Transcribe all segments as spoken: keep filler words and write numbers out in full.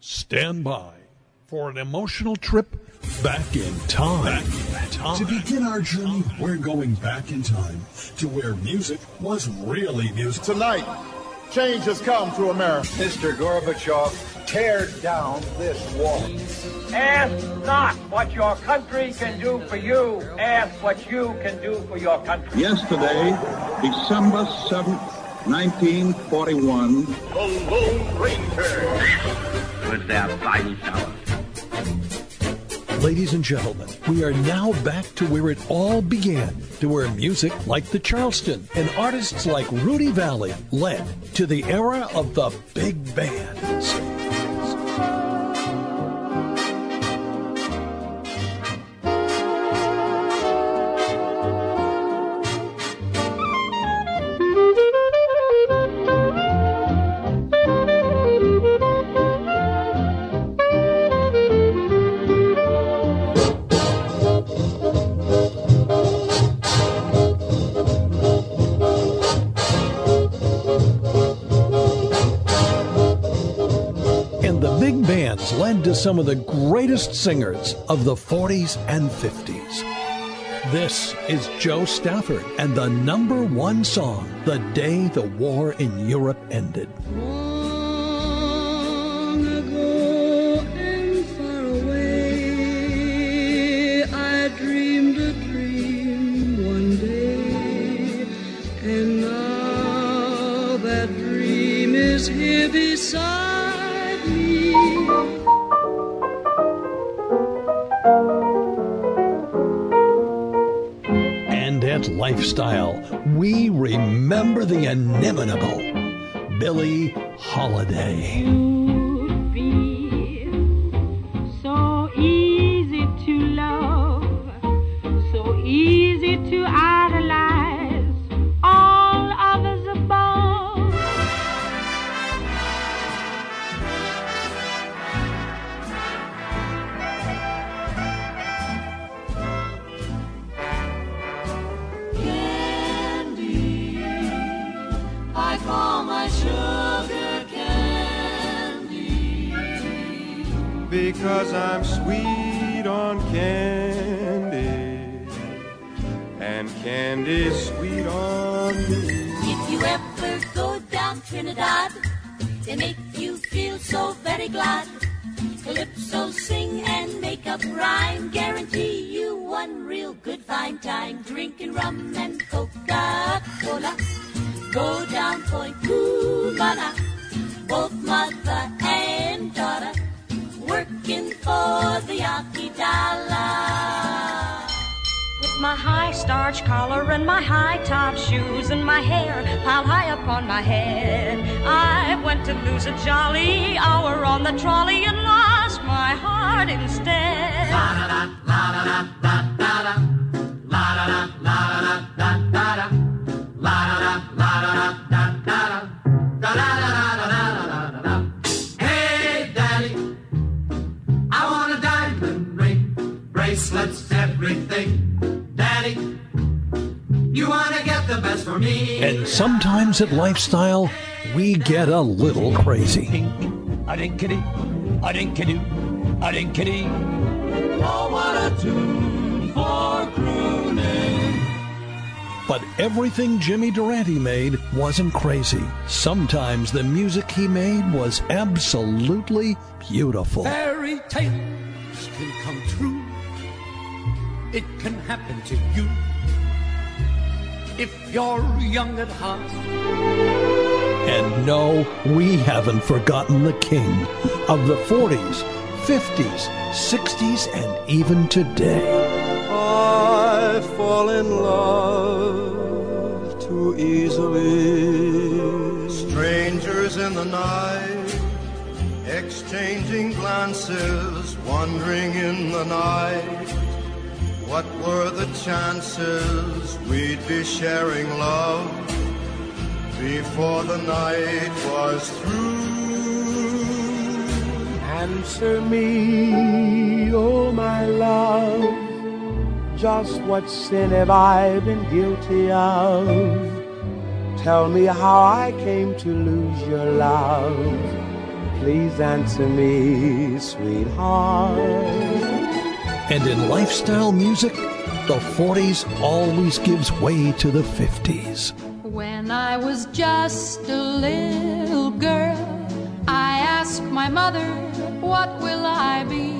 Stand by for an emotional trip back in time. Back in time. To begin our journey, we're going back in time to where music was really music. Tonight, change has come to America. Mister Gorbachev, tear down this wall. Ask not what your country can do for you. Ask what you can do for your country. Yesterday, December seventh, nineteen forty-one. The Lone Ranger. Was there fighting shower? Ladies and gentlemen, we are now back to where it all began, to where music like the Charleston and artists like Rudy Vallée led to the era of the big bands. Led to some of the greatest singers of the forties and fifties. This is Joe Stafford and the number one song, The Day the War in Europe Ended. Long ago and far away, I dreamed a dream one day, and now that dream is here beside me. Lifestyle, we remember the inimitable Billie Holiday. You'd be so easy to love, so easy to idolize, all others above. Because I'm sweet on candy, and candy's sweet on me. If you ever go down Trinidad, they make you feel so very glad. Calypso sing and make up rhyme, guarantee you one real good fine time. Drinking rum and Coca-Cola, go down Point Cumana, both mother and daughter, working for the Yankee dollar. With my high starch collar and my high top shoes and my hair piled high upon my head, I went to lose a jolly hour on the trolley and lost my heart instead. La da da, la da da, da da da, la da da, la da da, da da, la da da, la da da, da da, da da da da da da da. Hey, Daddy, I want a diamond ring, bracelets, everything. Daddy, you want to get the best for me. And sometimes at Lifestyle, we get a little crazy. A dinkity, a dinkity, a dinkity. Oh, what a tune for crooning. But everything Jimmy Durante made wasn't crazy. Sometimes the music he made was absolutely beautiful. Fairy tales can come true. It can happen to you if you're young at heart. And no, we haven't forgotten the king of the forties, fifties, sixties, and even today. I fall in love too easily. Strangers in the night, exchanging glances, wandering in the night. What were the chances we'd be sharing love before the night was through? Answer me, oh my love, just what sin have I been guilty of? Tell me how I came to lose your love please answer me, sweetheart. And in lifestyle music, the forties always gives way to the fifties. When I was just a little girl, I asked my mother, what will I be?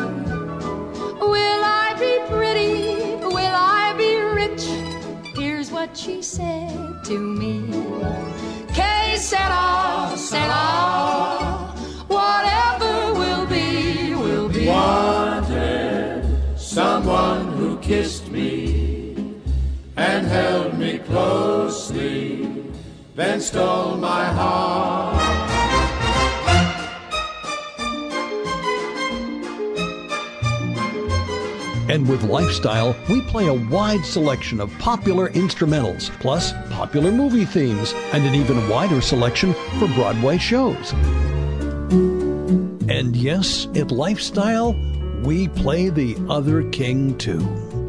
Will I be pretty? Will I be rich? Here's what she said to me. Que sera, sera, whatever will be, will be. Wanted someone who kissed me and held me closely, then stole my heart. And with Lifestyle, we play a wide selection of popular instrumentals, plus popular movie themes, and an even wider selection for Broadway shows. And yes, at Lifestyle, we play the other king too.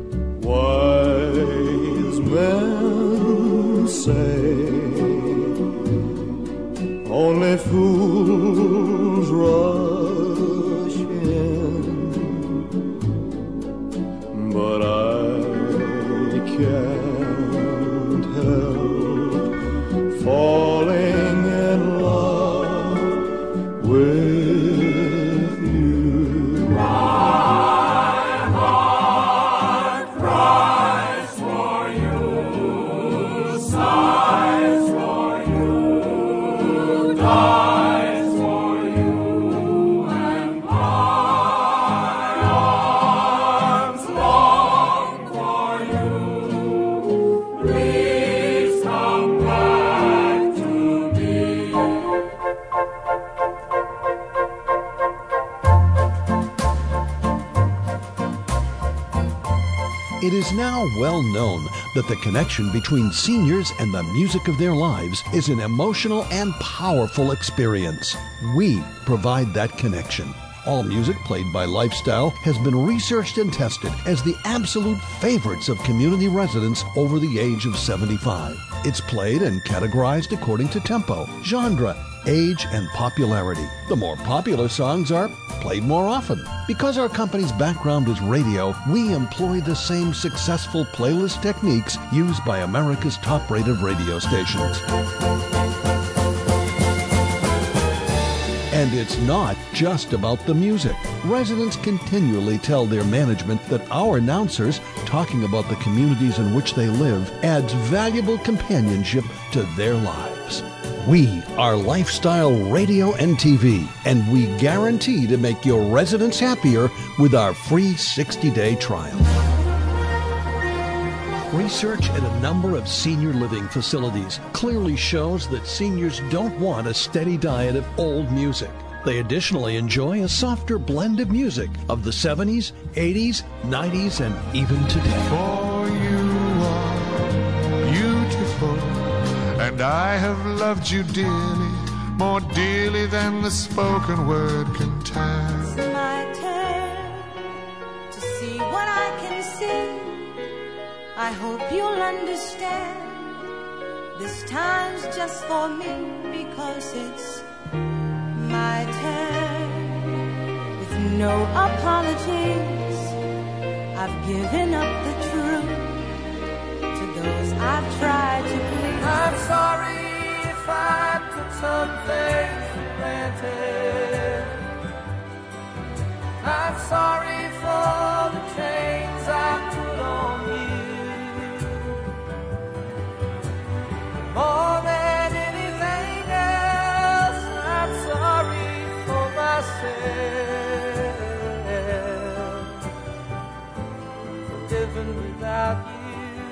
Wise men say only fools rush in, but I can't help falling in love with you. My heart cries for you, sighs for you, dies for you, and my arms long for you. Please come back to me. It is now well known that the connection between seniors and the music of their lives is an emotional and powerful experience. We provide that connection. All music played by Lifestyle has been researched and tested as the absolute favorites of community residents over the age of seventy-five. It's played and categorized according to tempo, genre, age, and popularity. The more popular songs are played more often. Because our company's background is radio, we employ the same successful playlist techniques used by America's top-rated radio stations. And it's not just about the music. Residents continually tell their management that our announcers talking about the communities in which they live adds valuable companionship to their lives. We are Lifestyle Radio and T V, and we guarantee to make your residents happier with our free sixty-day trial. Research at a number of senior living facilities clearly shows that seniors don't want a steady diet of old music. They additionally enjoy a softer blend of music of the seventies, eighties, nineties, and even today. For you are beautiful, and I have loved you dearly, more dearly than the spoken word can tell. It's my turn to see what I can see. I hope you'll understand. This time's just for me, because it's my turn. With no apologies, I've given up the truth to those I've tried to please. I'm sorry if I took some things for granted. I'm sorry for the chains I put on you. More than anything else, I'm sorry for myself for living without you.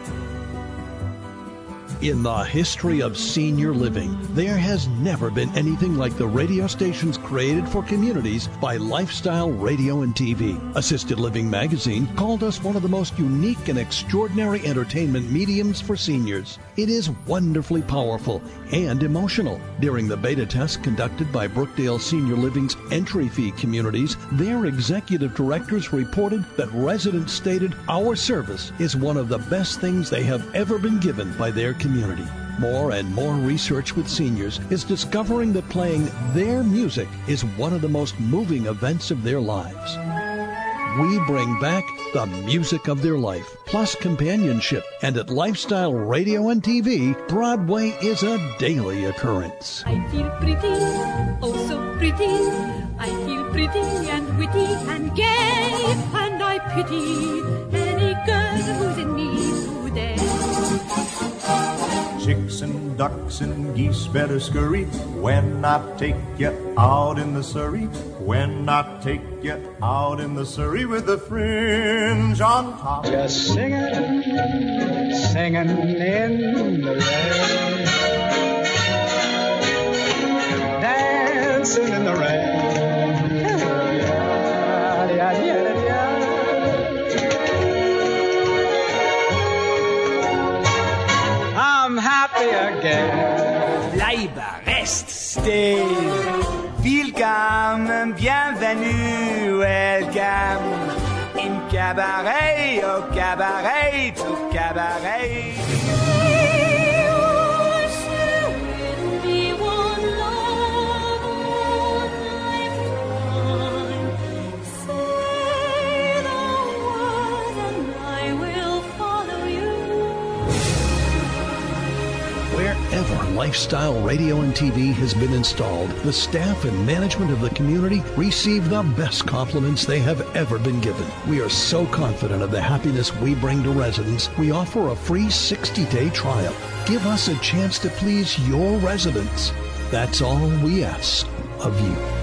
In the history of senior living, there has never been anything like the radio stations created for communities by Lifestyle Radio and T V. Assisted Living Magazine called us one of the most unique and extraordinary entertainment mediums for seniors. It is wonderfully powerful and emotional. During the beta test conducted by Brookdale Senior Living's entry fee communities, their executive directors reported that residents stated our service is one of the best things they have ever been given by their community. More and more research with seniors is discovering that playing their music is one of the most moving events of their lives. We bring back the music of their life, plus companionship. And at Lifestyle Radio and T V, Broadway is a daily occurrence. I feel pretty, oh so pretty. I feel pretty and witty and gay. And I pity any girl who's in need today. Chicks and ducks and geese better scurry when I take you out in the Surrey. When I take you out in the Surrey with the fringe on top. Just singing, singing in the rain, dancing in the rain. Yeah, yeah, yeah, yeah. I'm happy again. Bleibe, reste, stay. Welcome, bienvenue, welcome. Im cabaret, au cabaret, au cabaret. Wherever Lifestyle Radio and T V has been installed, the staff and management of the community receive the best compliments they have ever been given. We are so confident of the happiness we bring to residents, we offer a free sixty-day trial. Give us a chance to please your residents. That's all we ask of you.